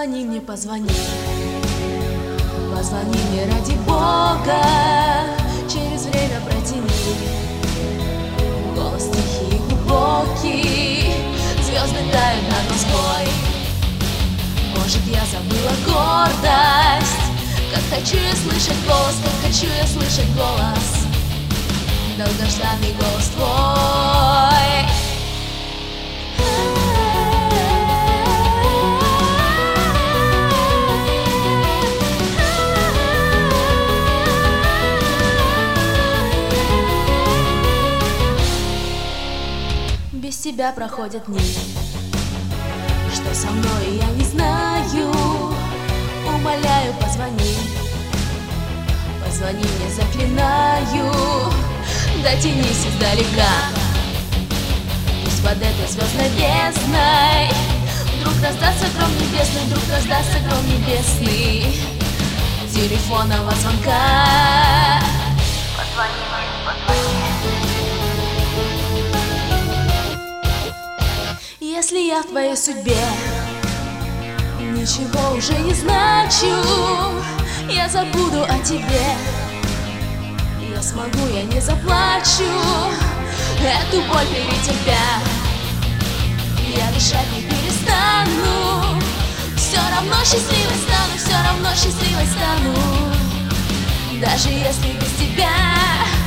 Позвони мне, позвони. Позвони мне ради Бога, через время протяни. Голос тихий и глубокий, звезды тают над Москвой. Может, я забыла гордость, как хочу я слышать голос, как хочу я слышать голос, долгожданный голос твой. Без тебя проходят дни. Что со мной, я не знаю. Умоляю, позвони. Позвони мне, заклинаю. Дотянись издалека. Пусть под этой звездной бездной вдруг раздастся гром небесный, вдруг раздастся гром небесный телефонного звонка. Позвони мне, позвони. Если я в твоей судьбе ничего уже не значу, я забуду о тебе. Я смогу, я не заплачу, эту боль перетерпя. Я дышать не перестану, все равно счастливой стану, все равно счастливой стану, даже если без тебя.